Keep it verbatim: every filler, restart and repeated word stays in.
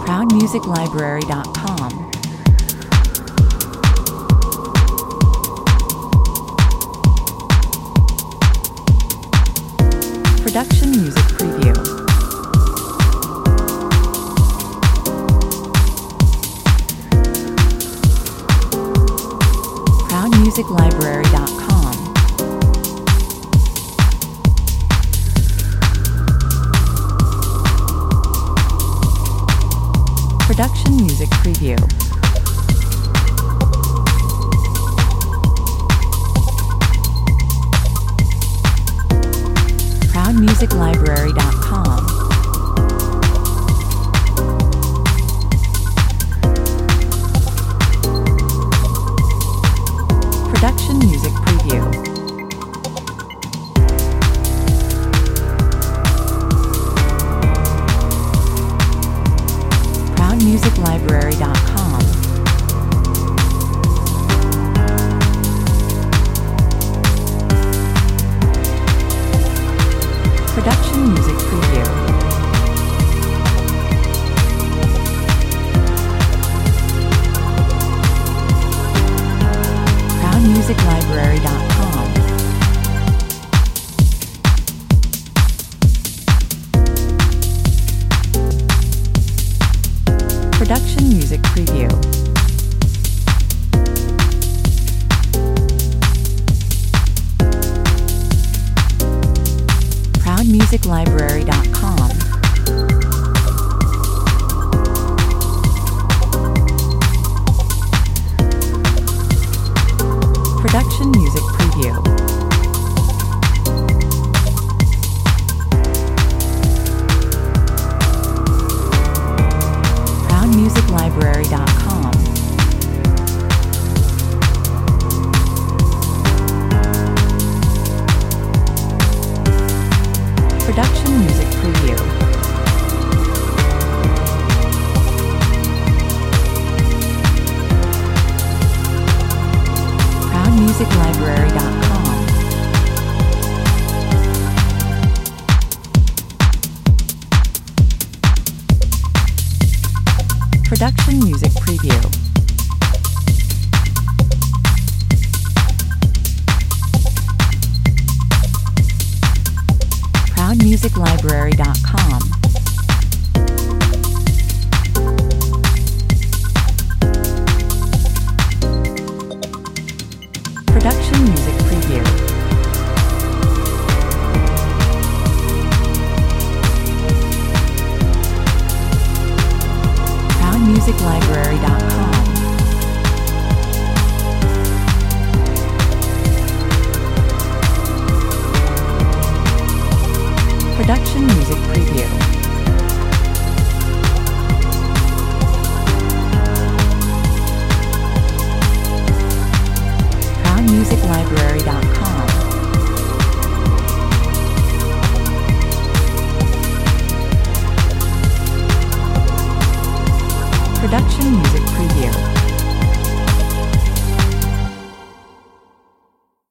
proud music library dot com. Production Music Preview. proud music library dot com. Production Music Preview. proud music library dot com. Production Music Preview. proud music library dot com. Production Music Preview. proud music library dot com. Production Music Preview. proud music library dot com. Production Music Preview. proud music library dot com. Production Music Preview. proud music library dot com. Production Music Preview. proud music library dot com. Production Music Preview. proud music library dot com. Production Music Preview. proud music library dot com. Production Music Preview.